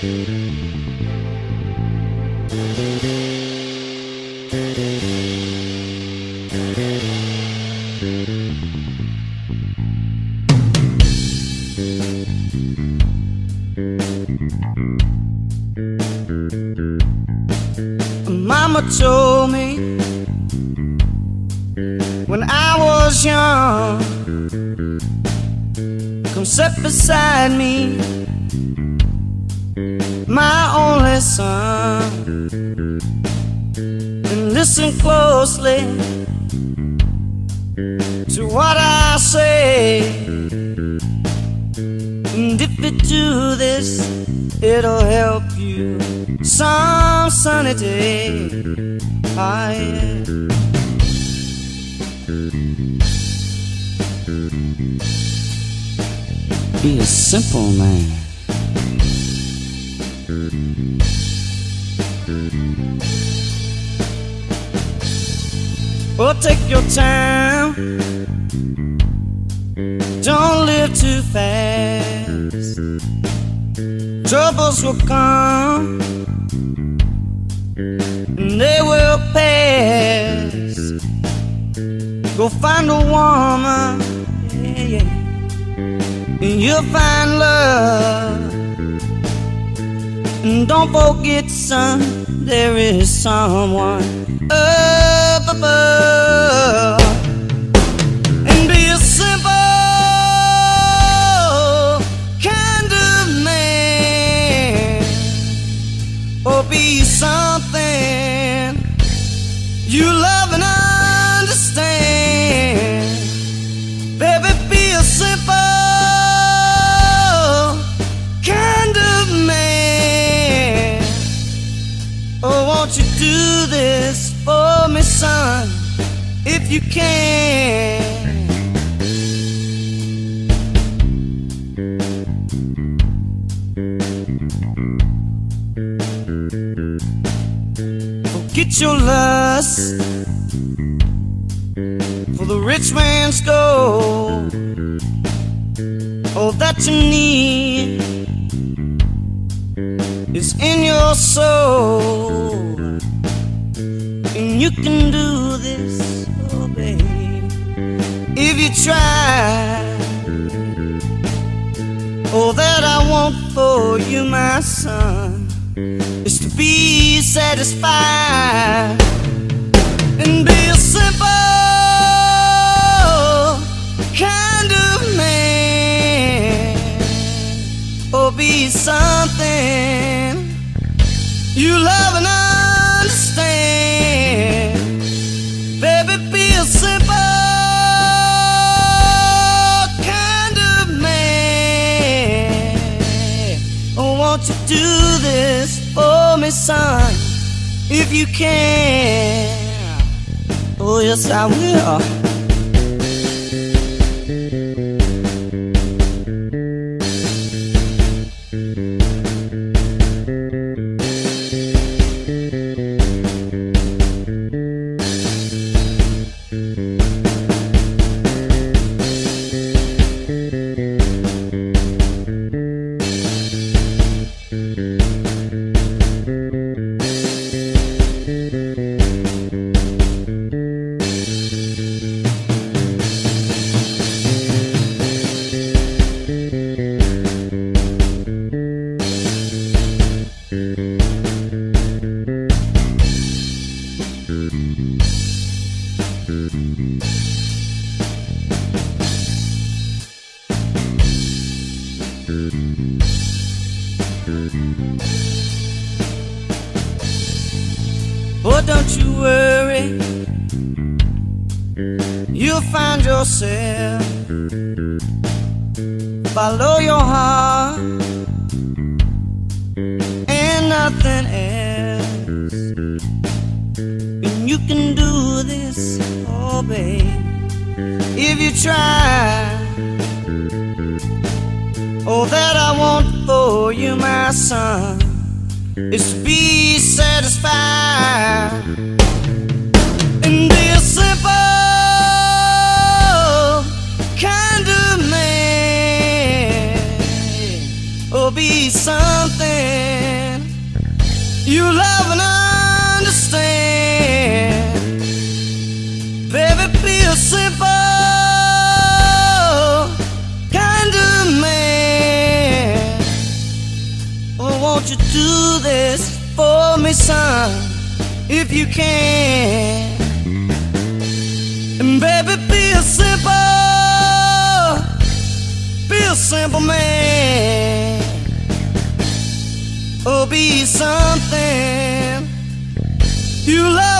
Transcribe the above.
Mama told me when I was young, come sit beside me, my only son, and listen closely to what I say. And if you do this, it'll help you some sunny day. Ah, yeah. Be a simple man. Oh, take your time. Don't live too fast. Troubles will come and they will pass. Go find a woman, yeah, yeah, and you'll find love. And don't forget, son, there is someone up above. And be a simple kind of man, or be something you love and understand. Baby, be a simple kind of man. Oh, won't you do this for me, son, if you can? Forget your lust for the rich man's gold. All that you need is in your soul. And you can do this, oh babe, if you try. All that I want for you, my son, is to be satisfied and be a simple kind of man, or be something you love and understand. Baby, be a simple kind of man. Oh, won't you do this for me, son, if you can? Oh, yes, I will. Oh, don't you worry, you'll find yourself. Follow your heart and nothing else. And you can do this, oh babe, if you try. All that I want for you, my son, is to be satisfied and be a simple kind of man, or be something you do this for me, son, if you can. And baby, be a simple man. Oh, be something you love.